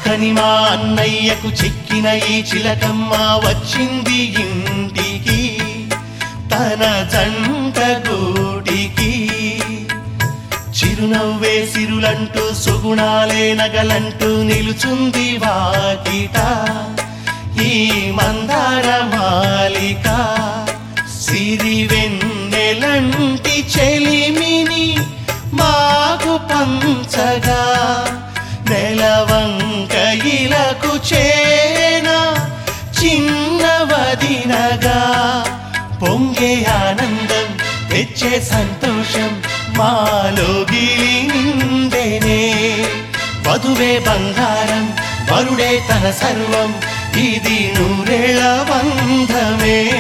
చక్కని మా అన్నయ్యకు చిక్కిన ఈ చిలకమ్మ వచ్చింది ఇంటికి తన జంట గూటికి. చిరునవ్వే సిరులంటూ సుగుణాలే నగలంటూ నిలుచుంది వాకిట ఈ మందార మాలిక. సిరి వెన్నెలంటి చెలిమిని మాకు పంచగా నెలవంక ఇలకు చేన చిన్నవదినగా. పొంగే ఆనందం తెచ్చే సంతోషం మాలోగిలి నిండెనే. వధువే బంగారం వరుడే తన సర్వం ఇది నూరేళ్ల బంధమే.